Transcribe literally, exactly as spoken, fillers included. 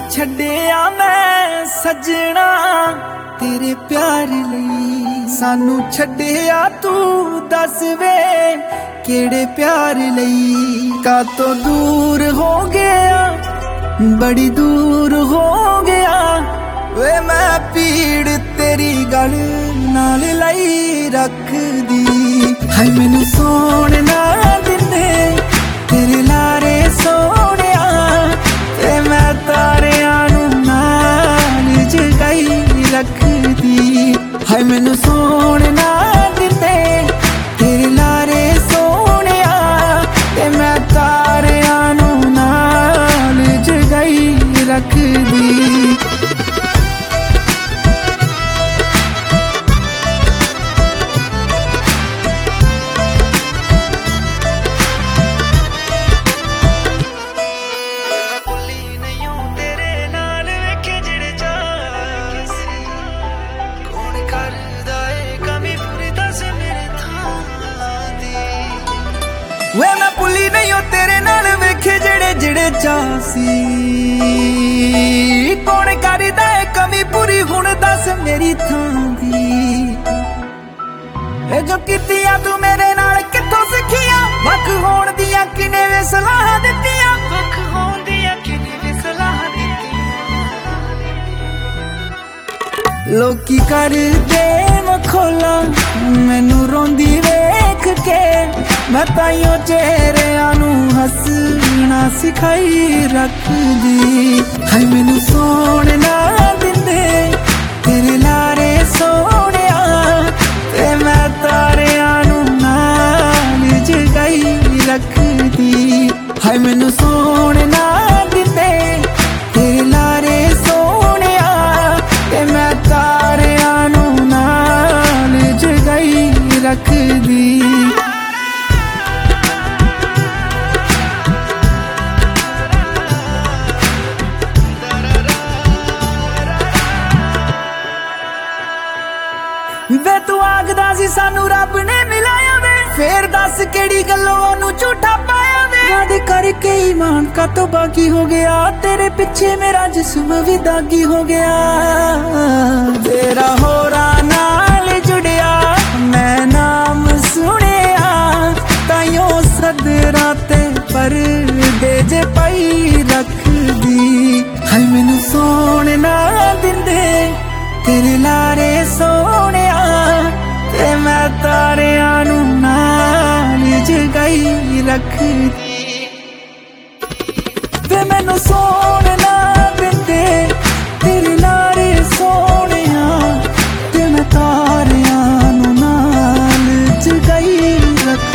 छड्डिया मैं सजना तेरे प्यार लई, सानू छड्डिया तू दस वे केड़े प्यार लई। कातों दूर हो गया, बड़ी दूर हो गया वे, मैं पीड़ तेरी गल नाल लाई रख दी। हाय मैनू सोने ना दिंदे तेरे लारे सोनिया, ते मैं तारियां नू नाल जगाई रख दी। हाय मैनू सोने ना दिंदे तेरे लारे सोनिया, ते मैं तारियां नू नाल जगाई रख दी। वे मैं भुली नहीं हो तेरे नाल वेखे जेड़े जेड़े चासी, कौन करदा है कमी पूरी हुण दस मेरी थां दी। ए जो कीतियां तू मेरे नाल कित्थों सिखियां, वख होण दियां किने वे सलाह दित्तियां, वख होण दियां किने वे सलाह दित्तियां। लोकी करदे मखौला मैनू रोंदी वेख के, मैं ताइयों चेहरियां नू हसना सिखाई रख दी। हाय मैनू सोने ना दिंदे तेरे लारे सोनिया, ते मैं तारियां नू नाल जगाई रख दी। हाय मैनू सोने ना दिंदे तेरे लारे सोनिया, ते मैं तारियां नू नाल जगाई रख दी। वे तू आखदा सी सानू रब ने मिलाया वे, फिर दस केड़ी गल्लों ओनू झूठा पाया वे। वादे करके ईमान का तो बाकी हो गया, तेरे पीछे मेरा जिस्म भी दागी हो गया। तेरा होरा नाल जुड़िया मैं नाम सुनिया, ताइयों सदरा ते परदे जे पाई रख दी। हाय मैनू सोने ना दिंदे तेरे लारे सोनिया, ते मैं तारियां नू नाल जगाई रख दी। वे मैनू सोने ना दिंदे तेरे लारे सोनिया, ते मैं तारियां नू नाल जगाई रख